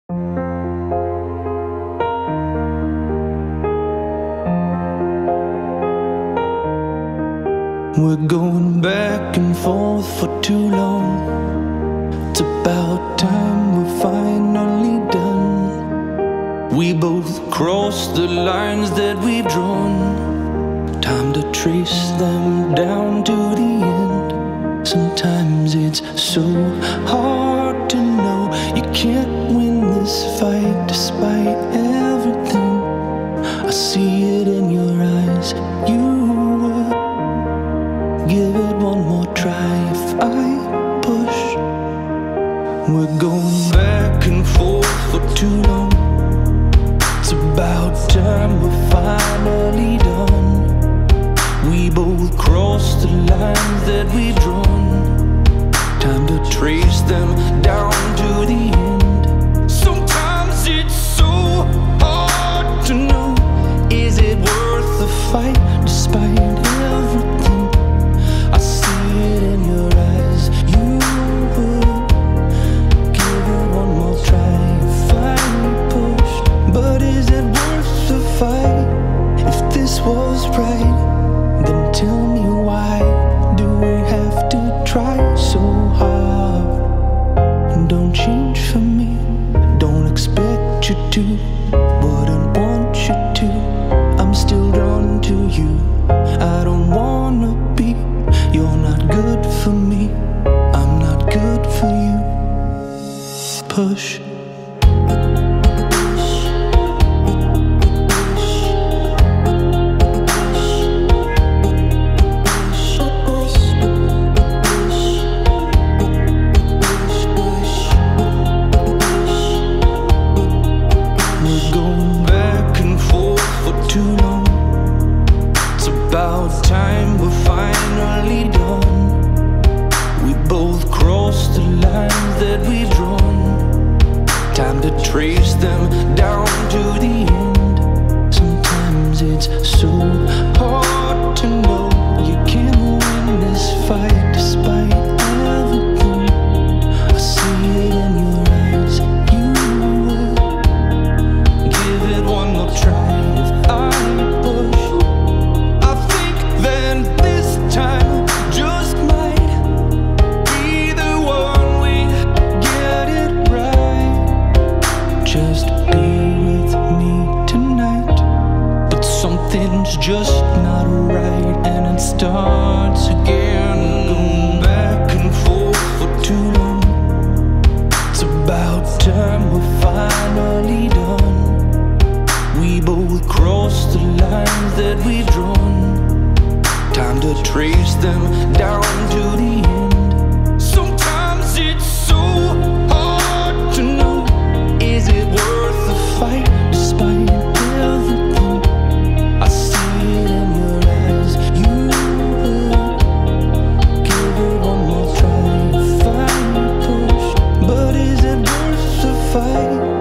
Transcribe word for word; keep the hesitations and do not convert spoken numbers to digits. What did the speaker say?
We're going back and forth for too long. It's about time we're finally done. We both crossed the lines that we've drawn. Time to trace them down to the end. Sometimes it's so hard to know you can't win this fight despite everything. I see it in your eyes. You would give it one more try if I push. We're going back and forth for too long. It's about time we're finally done. We both crossed the lines that we've drawn. Time to trace them down to the end. Sometimes it's so hard to know. Is it worth the fight despite everything? I see it in your eyes. You would give it one more try if I pushed. But is it worth the fight? If this was right, then tell me why do we have to try so hard? Don't change for me, don't expect you to, wouldn't want you to. I'm still drawn to you. I don't wanna be. You're not good for me, I'm not good for you. Push. We're going back and forth for too long. It's about time we're finally done. We both crossed the lines that we've drawn. Time to trace them down to the end. Sometimes it's so hard to know you can't win this fight despite everything. I see it in your eyes. You would give it one more try if I push. I think then this time just might be the one we get it right. Just be with me tonight. But something's just not right, and it starts again. Going back and forth for too long. It's about time we're finally done. We both crossed the lines that we've drawn. Time to trace them down to the end. Sometimes it's so hard to know. Is it worth the fight despite everything? I see it in your eyes. You would give it one more try if I push. But is it worth the fight?